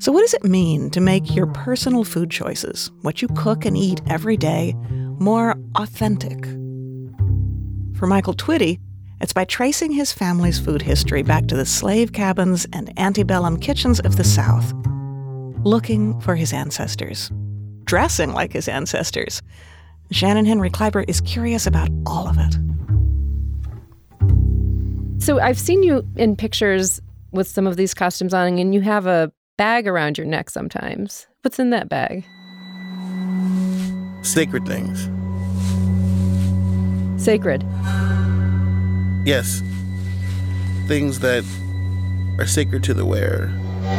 So what does it mean to make your personal food choices, what you cook and eat every day, more authentic? For Michael Twitty, it's by tracing his family's food history back to the slave cabins and antebellum kitchens of the South, looking for his ancestors, dressing like his ancestors. Shannon Henry Kleiber is curious about all of it. So I've seen you in pictures with some of these costumes on, and you have a bag around your neck sometimes. What's in that bag? Sacred things. Sacred? Yes. Things that are sacred to the wearer.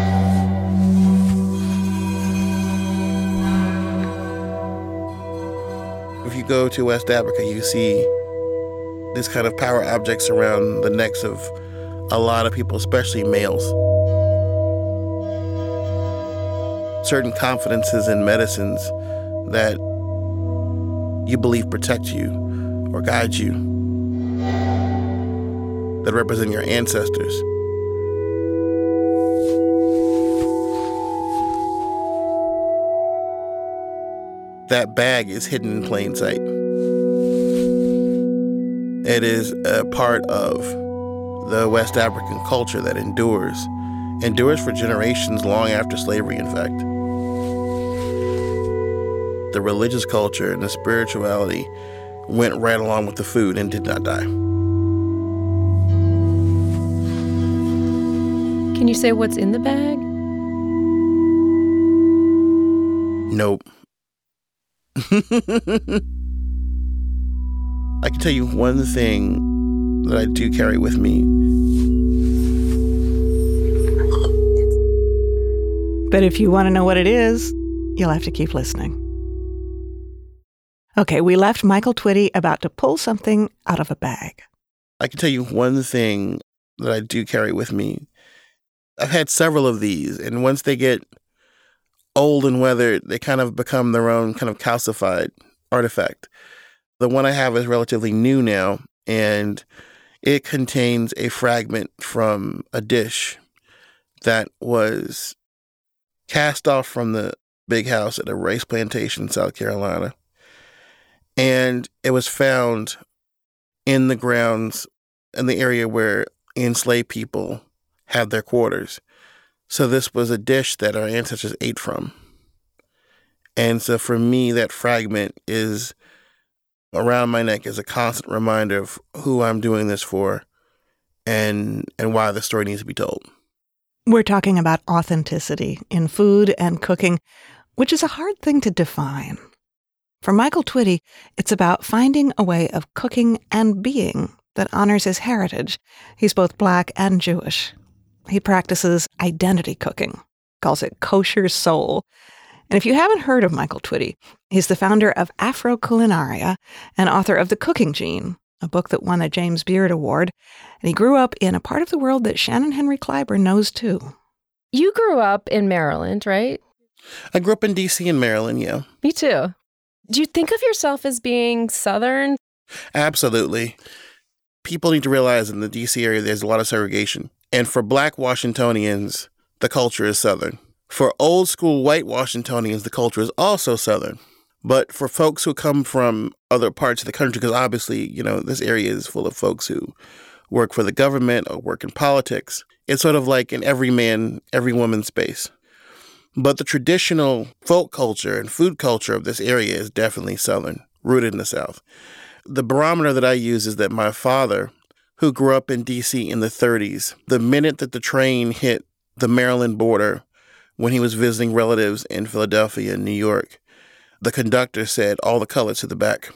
If you go to West Africa, you see these kind of power objects around the necks of a lot of people, especially males. Certain confidences in medicines that you believe protect you or guide you, that represent your ancestors. That bag is hidden in plain sight. It is a part of the West African culture that endures for generations long after slavery, in fact. The religious culture and the spirituality went right along with the food and did not die. Can you say what's in the bag? Nope. I can tell you one thing that I do carry with me. But if you want to know what it is, you'll have to keep listening. Okay, we left Michael Twitty about to pull something out of a bag. I can tell you one thing that I do carry with me. I've had several of these, and once they get old and weathered, they kind of become their own kind of calcified artifact. The one I have is relatively new now, and it contains a fragment from a dish that was cast off from the big house at a rice plantation in South Carolina. And it was found in the grounds in the area where enslaved people had their quarters. So this was a dish that our ancestors ate from. And so for me, that fragment is around my neck as a constant reminder of who I'm doing this for and why the story needs to be told. We're talking about authenticity in food and cooking, which is a hard thing to define. For Michael Twitty, it's about finding a way of cooking and being that honors his heritage. He's both Black and Jewish. He practices identity cooking, calls it kosher soul. And if you haven't heard of Michael Twitty, he's the founder of Afro Culinaria and author of The Cooking Gene, a book that won a James Beard Award. And he grew up in a part of the world that Shannon Henry Kleiber knows too. You grew up in Maryland, right? I grew up in D.C. and Maryland, yeah. Me too. Do you think of yourself as being Southern? Absolutely. People need to realize in the D.C. area there's a lot of segregation. And for Black Washingtonians, the culture is Southern. For old school white Washingtonians, the culture is also Southern. But for folks who come from other parts of the country, because obviously, this area is full of folks who work for the government or work in politics, it's sort of like an every man, every woman space. But the traditional folk culture and food culture of this area is definitely Southern, rooted in the South. The barometer that I use is that my father, who grew up in D.C. in the 30s, the minute that the train hit the Maryland border when he was visiting relatives in Philadelphia and New York, the conductor said, all the colors to the back.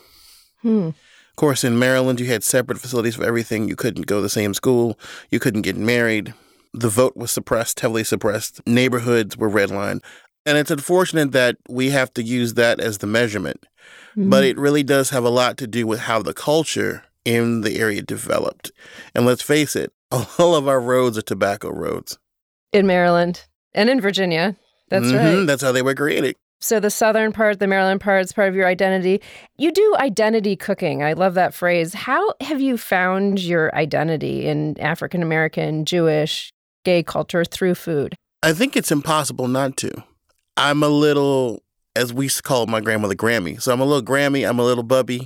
Of course, in Maryland, you had separate facilities for everything. You couldn't go to the same school. You couldn't get married. The vote was suppressed, heavily suppressed. Neighborhoods were redlined. And it's unfortunate that we have to use that as the measurement. But it really does have a lot to do with how the culture in the area developed. And let's face it, all of our roads are tobacco roads. In Maryland and in Virginia. That's right. That's how they were created. So the Southern part, the Maryland part is part of your identity. You do identity cooking. I love that phrase. How have you found your identity in African American, Jewish, gay culture through food? I think it's impossible not to. I'm a little, as we used to call my grandmother, Grammy. So I'm a little Grammy. I'm a little Bubby.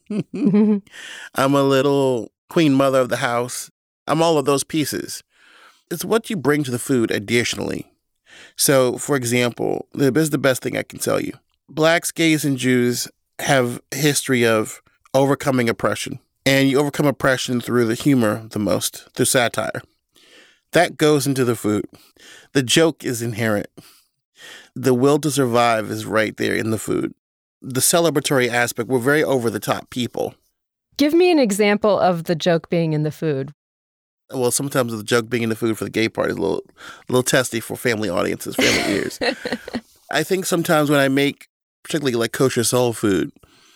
I'm a little Queen Mother of the house. I'm all of those pieces. It's what you bring to the food additionally. So, for example, this is the best thing I can tell you. Blacks, gays, and Jews have a history of overcoming oppression. And you overcome oppression through the humor the most, through satire. That goes into the food. The joke is inherent. The will to survive is right there in the food. The celebratory aspect, we're very over-the-top people. Give me an example of the joke being in the food. Well, sometimes the joke being in the food for the gay part is a little testy for family audiences, family ears. I think sometimes when I make, particularly like kosher soul food,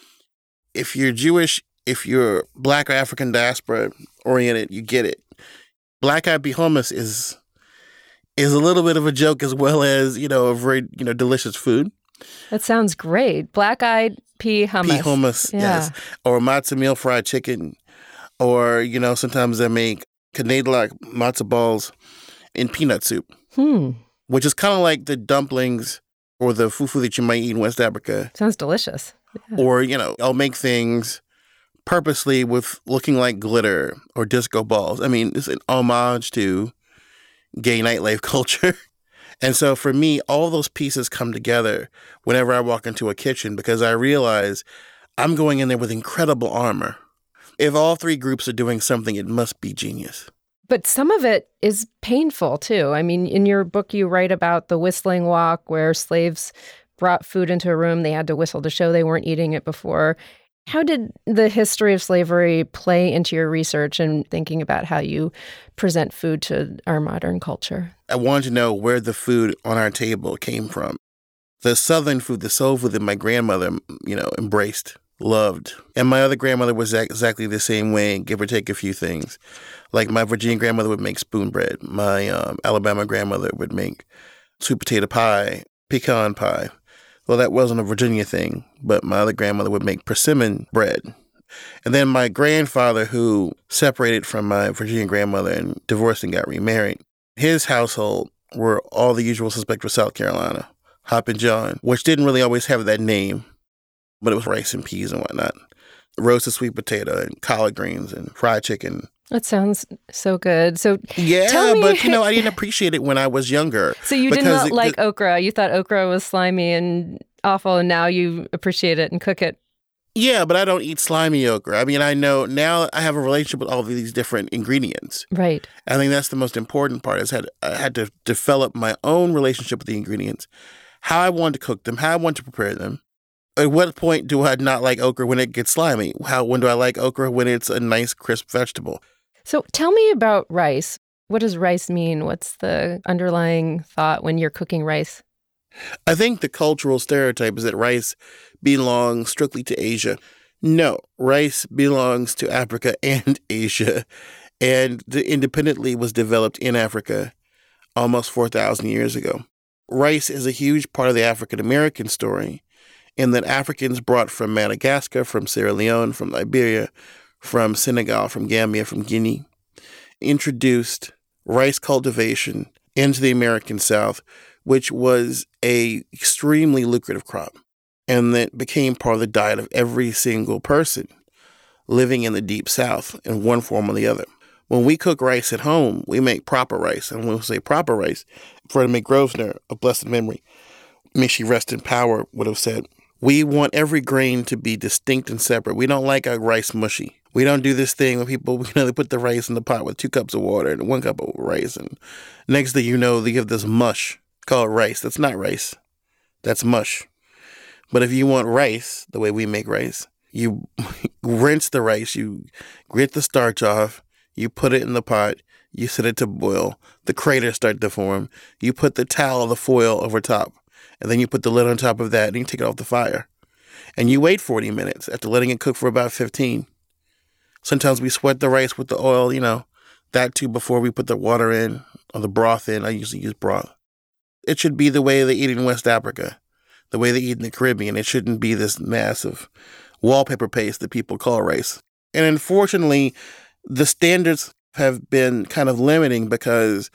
if you're Jewish, if you're Black or African diaspora oriented, you get it. Black-eyed pea hummus is a little bit of a joke as well as, a very, delicious food. That sounds great. Black-eyed pea hummus. Pea hummus, yes. Or matzo meal fried chicken. Or, sometimes I make Canadian matzo balls in peanut soup, which is kind of like the dumplings or the fufu that you might eat in West Africa. Sounds delicious. Yeah. Or, I'll make things purposely with looking like glitter or disco balls. I mean, it's an homage to gay nightlife culture. And so for me, all those pieces come together whenever I walk into a kitchen because I realize I'm going in there with incredible armor. If all three groups are doing something, it must be genius. But some of it is painful, too. I mean, in your book, you write about the whistling walk where slaves brought food into a room. They had to whistle to show they weren't eating it before. How did the history of slavery play into your research and thinking about how you present food to our modern culture? I wanted to know where the food on our table came from. The Southern food, the soul food that my grandmother, embraced, loved. And my other grandmother was exactly the same way, give or take a few things. Like my Virginia grandmother would make spoon bread. My Alabama grandmother would make sweet potato pie, pecan pie. Well, that wasn't a Virginia thing, but my other grandmother would make persimmon bread. And then my grandfather, who separated from my Virginia grandmother and divorced and got remarried, his household were all the usual suspects for South Carolina, Hoppin' John, which didn't really always have that name, but it was rice and peas and whatnot. Roasted sweet potato and collard greens and fried chicken. That sounds so good. So yeah, tell me... but I didn't appreciate it when I was younger. So you did not like okra. You thought okra was slimy and awful, and now you appreciate it and cook it. Yeah, but I don't eat slimy okra. I mean, I know now I have a relationship with all of these different ingredients. Right. I think that's the most important part. I had to develop my own relationship with the ingredients, how I wanted to cook them, how I wanted to prepare them. At what point do I not like okra when it gets slimy? When do I like okra when it's a nice, crisp vegetable? So tell me about rice. What does rice mean? What's the underlying thought when you're cooking rice? I think the cultural stereotype is that rice belongs strictly to Asia. No, rice belongs to Africa and Asia, and independently was developed in Africa almost 4,000 years ago. Rice is a huge part of the African-American story in that Africans brought from Madagascar, from Sierra Leone, from Liberia, from Senegal, from Gambia, from Guinea, introduced rice cultivation into the American South, which was a extremely lucrative crop, and that became part of the diet of every single person living in the Deep South in one form or the other. When we cook rice at home, we make proper rice. And when we say proper rice, Freddie McGrosvenor, of blessed memory, may she rest in power, would have said, we want every grain to be distinct and separate. We don't like our rice mushy. We don't do this thing where people, they put the rice in the pot with 2 cups of water and 1 cup of rice. And next thing you know, they give this mush called rice. That's not rice. That's mush. But if you want rice, the way we make rice, you rinse the rice, you grit the starch off, you put it in the pot, you set it to boil, the craters start to form, you put the towel or the foil over top, and then you put the lid on top of that, and you take it off the fire. And you wait 40 minutes after letting it cook for about 15. Sometimes we sweat the rice with the oil, that too before we put the water in or the broth in. I usually use broth. It should be the way they eat in West Africa, the way they eat in the Caribbean. It shouldn't be this massive wallpaper paste that people call rice. And unfortunately, the standards have been kind of limiting because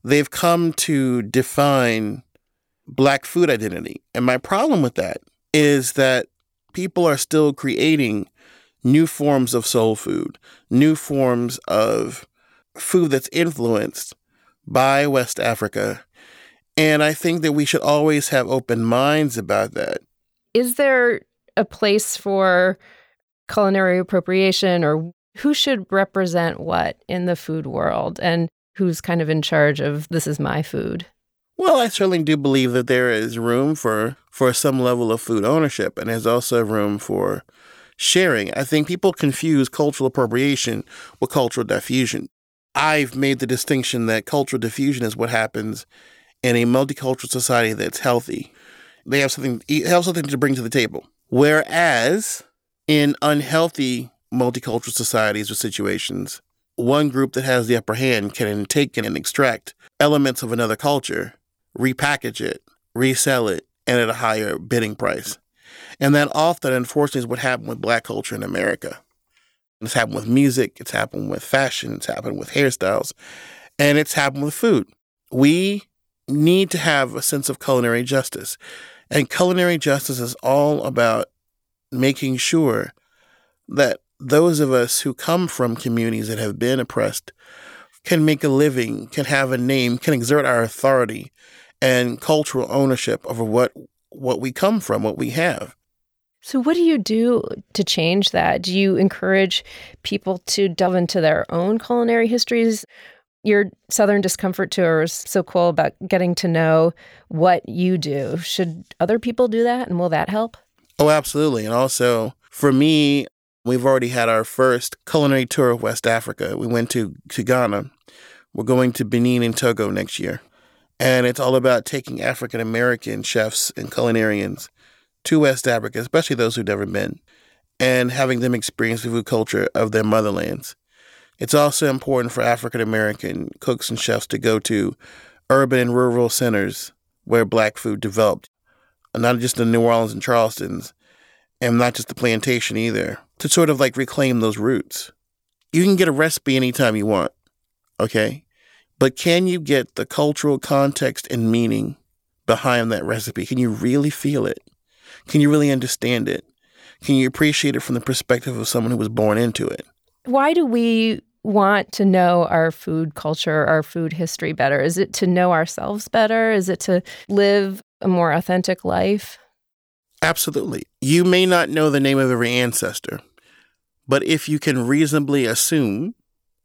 they've come to define Black food identity. And my problem with that is that people are still creating new forms of soul food, new forms of food that's influenced by West Africa. And I think that we should always have open minds about that. Is there a place for culinary appropriation, or who should represent what in the food world, and who's kind of in charge of this is my food? Well, I certainly do believe that there is room for some level of food ownership, and there's also room for sharing. I think people confuse cultural appropriation with cultural diffusion. I've made the distinction that cultural diffusion is what happens in a multicultural society that's healthy. They have something to bring to the table. Whereas in unhealthy multicultural societies or situations, one group that has the upper hand can take and extract elements of another culture, repackage it, resell it, and at a higher bidding price. And that often, unfortunately, is what happened with Black culture in America. It's happened with music, it's happened with fashion, it's happened with hairstyles, and it's happened with food. We need to have a sense of culinary justice. And culinary justice is all about making sure that those of us who come from communities that have been oppressed can make a living, can have a name, can exert our authority and cultural ownership over what we come from, what we have. So what do you do to change that? Do you encourage people to delve into their own culinary histories? Your Southern Discomfort Tour is so cool about getting to know what you do. Should other people do that, and will that help? Oh, absolutely. And also, for me, we've already had our first culinary tour of West Africa. We went to Ghana. We're going to Benin and Togo next year. And it's all about taking African-American chefs and culinarians to West Africa, especially those who've never been, and having them experience the food culture of their motherlands. It's also important for African-American cooks and chefs to go to urban and rural centers where Black food developed, not just the New Orleans and Charlestons, and not just the plantation either, to sort of like reclaim those roots. You can get a recipe anytime you want, okay? But can you get the cultural context and meaning behind that recipe? Can you really feel it? Can you really understand it? Can you appreciate it from the perspective of someone who was born into it? Why do we want to know our food culture, our food history better? Is it to know ourselves better? Is it to live a more authentic life? Absolutely. You may not know the name of every ancestor, but if you can reasonably assume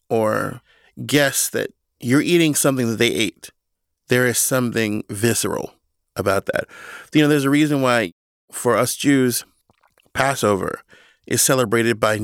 or guess that you're eating something that they ate, there is something visceral about that. You know, there's a reason why for us Jews, Passover is celebrated by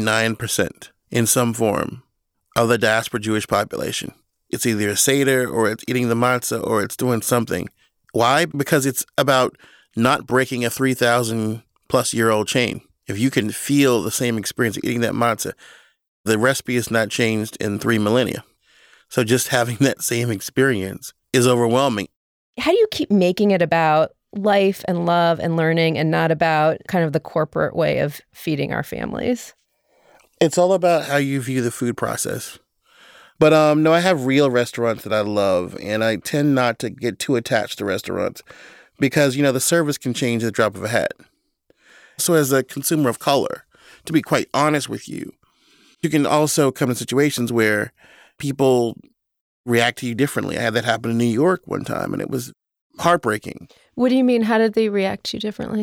99% in some form of the diaspora Jewish population. It's either a Seder or it's eating the matzah or it's doing something. Why? Because it's about not breaking a 3,000 plus year old chain. If you can feel the same experience of eating that matzah, the recipe is not changed in 3 millennia. So just having that same experience is overwhelming. How do you keep making it about life and love and learning and not about kind of the corporate way of feeding our families? It's all about how you view the food process. But no, I have real restaurants that I love, and I tend not to get too attached to restaurants because, you know, the service can change at the drop of a hat. So as a consumer of color, to be quite honest with you, you can also come to situations where people react to you differently. I had that happen in New York one time, and it was heartbreaking. What do you mean? How did they react to you differently?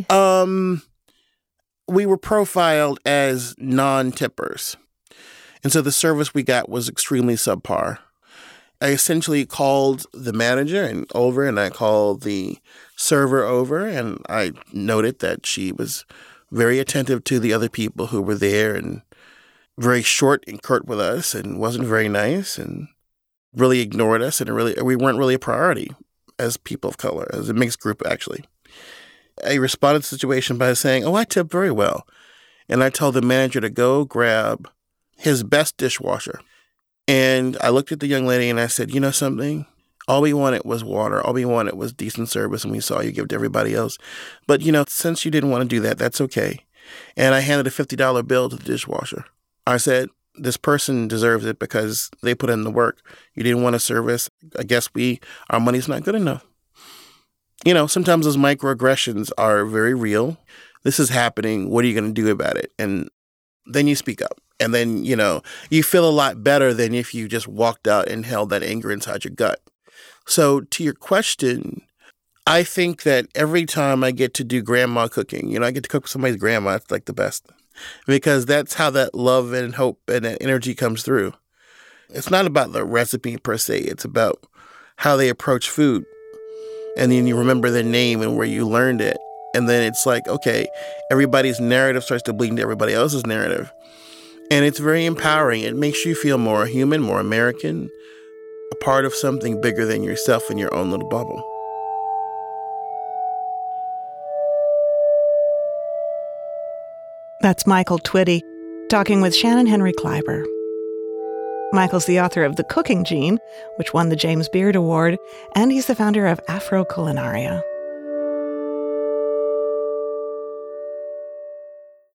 We were profiled as non-tippers. And so the service we got was extremely subpar. I essentially called the manager and I called the server over, and I noted that she was very attentive to the other people who were there and very short and curt with us and wasn't very nice and really ignored us, and we weren't really a priority as people of color, as a mixed group, actually. I responded to the situation by saying, I tip very well. And I told the manager to go grab his best dishwasher. And I looked at the young lady and I said, you know something? All we wanted was water. All we wanted was decent service, and we saw you give it to everybody else. But, you know, since you didn't want to do that, that's okay. And I handed a $50 bill to the dishwasher. I said, this person deserves it because they put in the work. You didn't want a service. I guess our money's not good enough. Sometimes those microaggressions are very real. This is happening. What are you going to do about it? And then you speak up. And then, you feel a lot better than if you just walked out and held that anger inside your gut. So to your question, I think that every time I get to do grandma cooking, I get to cook with somebody's grandma, it's like the best. Because that's how that love and hope and that energy comes through. It's not about the recipe per se. It's about how they approach food. And then you remember their name and where you learned it. And then it's like, okay, everybody's narrative starts to bleed into everybody else's narrative. And it's very empowering. It makes you feel more human, more American, a part of something bigger than yourself in your own little bubble. That's Michael Twitty talking with Shannon Henry Kleiber. Michael's the author of The Cooking Gene, which won the James Beard Award, and he's the founder of Afro Culinaria.